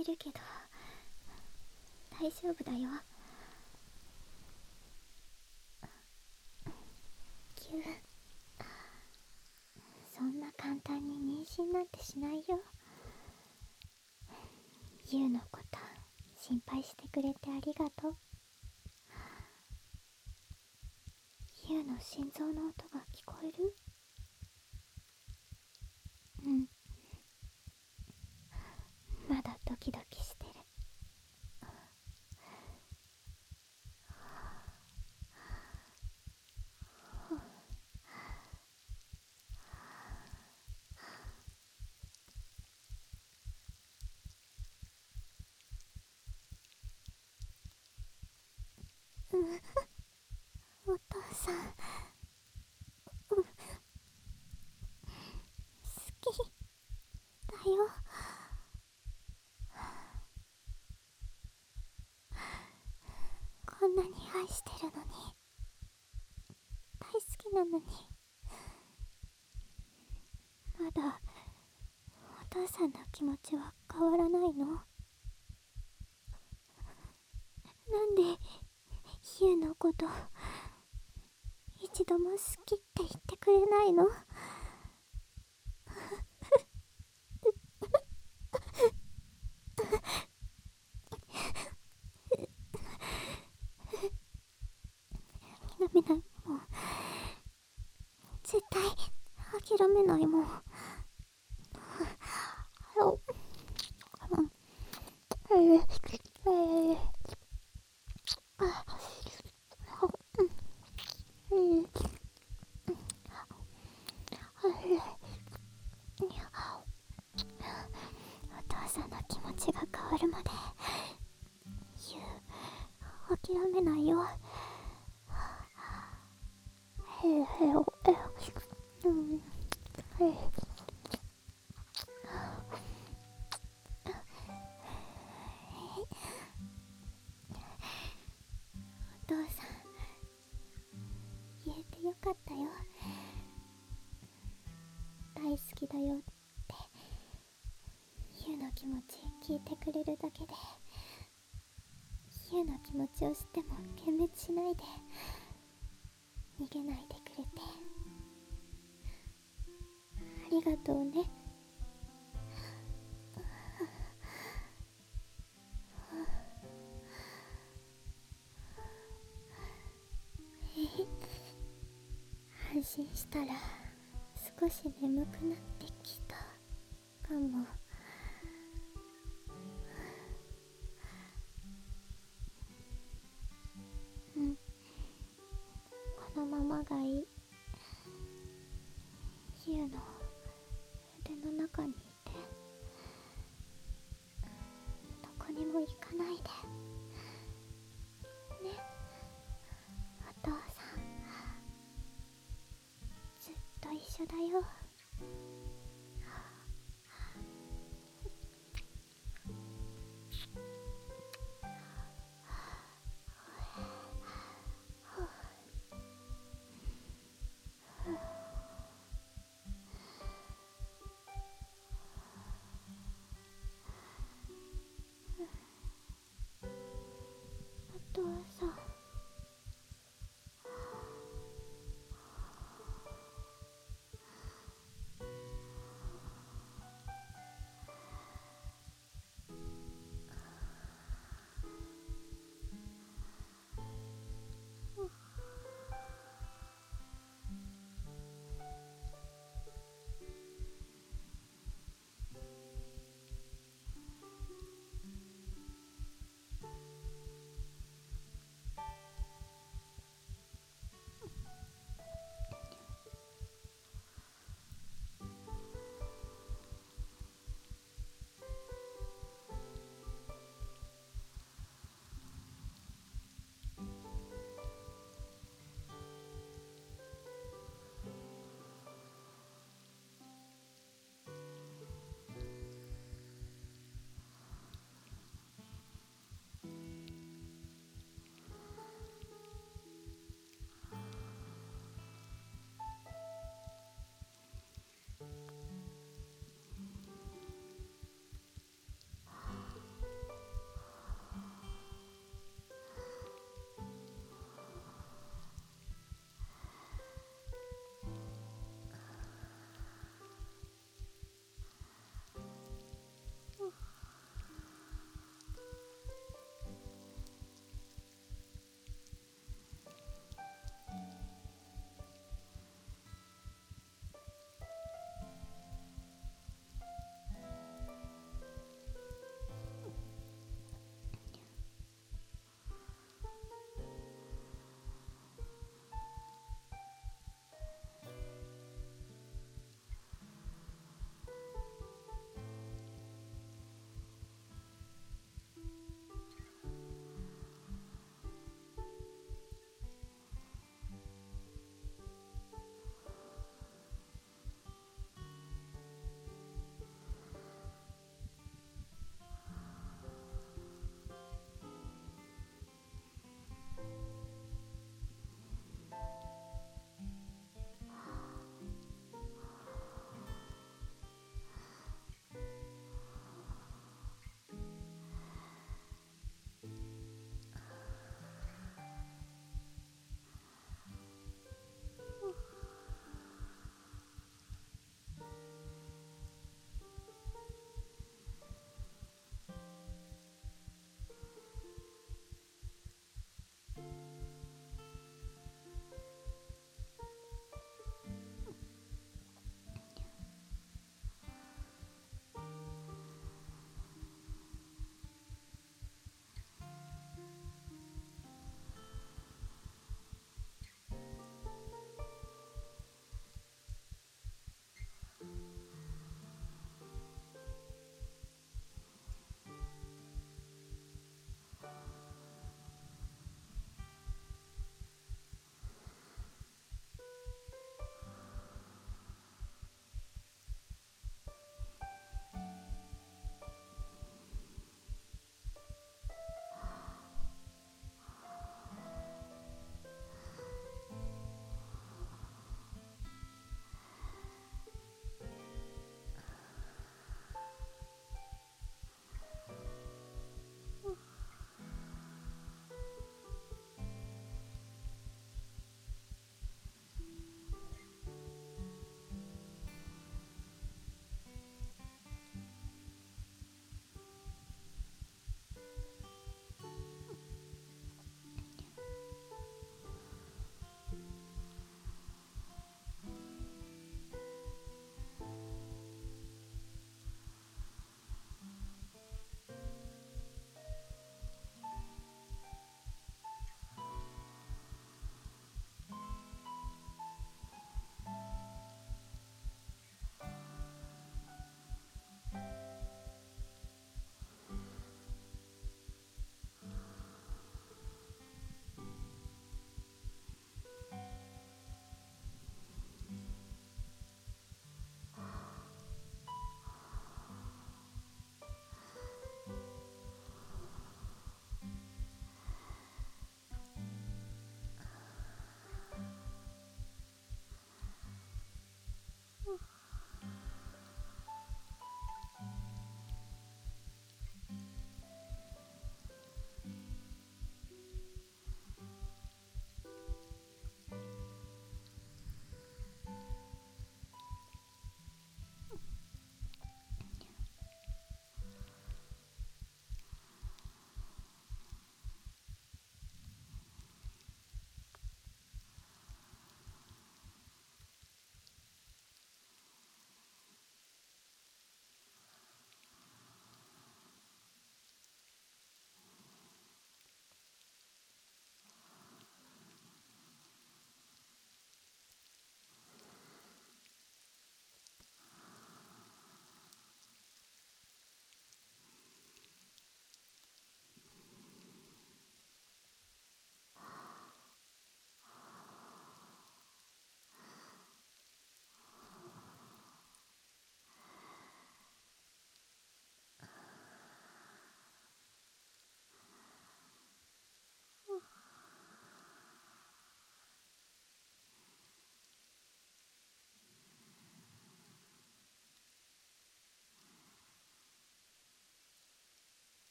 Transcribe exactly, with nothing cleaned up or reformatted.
てるけど大丈夫だよ。キュー、そんな簡単に妊娠なんてしないよ。ユウのこと心配してくれてありがとう。ユウの心臓の音が聞こえる？うん、まだドキドキしてる。うん、お父さん、うん、好きだよ。こんなに愛してるのに、大好きなのに、まだお父さんの気持ちは変わらないの？なんでユウのこと一度も好きって言ってくれないの？諦めない、もう絶対諦めないもん。お父さんの気持ちが変わるまでユウ諦めないよ。へえへえおえうんへえお父さん言えてよかったよ。大好きだよってユウの気持ち聞いてくれるだけで、ユウの気持ちを知っても幻滅しないで逃げないでくれてありがとうね。安心したら少し眠くなってきたかも。うん、このままがいい。ユウの腕の中にいてどこにも行かないでね、お父さん。ずっと一緒だよ。